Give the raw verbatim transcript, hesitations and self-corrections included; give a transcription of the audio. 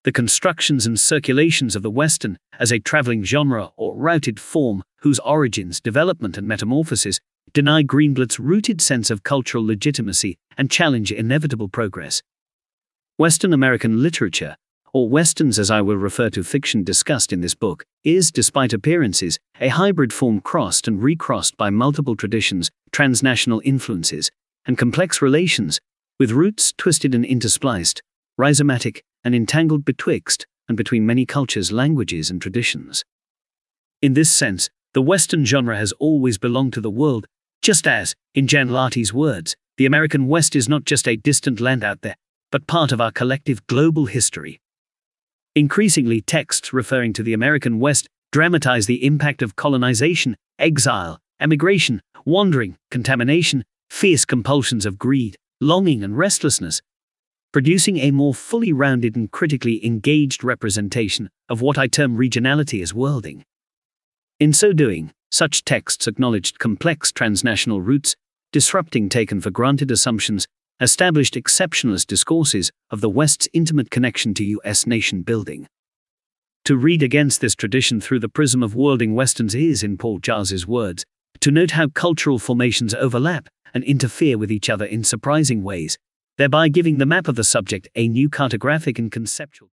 The constructions and circulations of the Western, as a traveling genre or routed form, whose origins, development and metamorphosis deny Greenblatt's rooted sense of cultural legitimacy and challenge inevitable progress. Western American literature, or Westerns as I will refer to fiction discussed in this book, is, despite appearances, a hybrid form crossed and recrossed by multiple traditions, transnational influences, and complex relations, with roots twisted and interspliced, rhizomatic, and entangled betwixt and between many cultures, languages, and traditions. In this sense, the Western genre has always belonged to the world, just as, in Jan Larty's words, the American West is not just a distant land out there, but part of our collective global history. Increasingly, texts referring to the American West dramatize the impact of colonization, exile, emigration, wandering, contamination, fierce compulsions of greed, longing, and restlessness, producing a more fully rounded and critically engaged representation of what I term regionality as worlding. In so doing, such texts acknowledged complex transnational roots, disrupting taken for granted assumptions, established exceptionalist discourses of the West's intimate connection to U S nation building. To read against this tradition through the prism of worlding Westerns is, in Paul Giles's words, to note how cultural formations overlap and interfere with each other in surprising ways, thereby giving the map of the subject a new cartographic and conceptual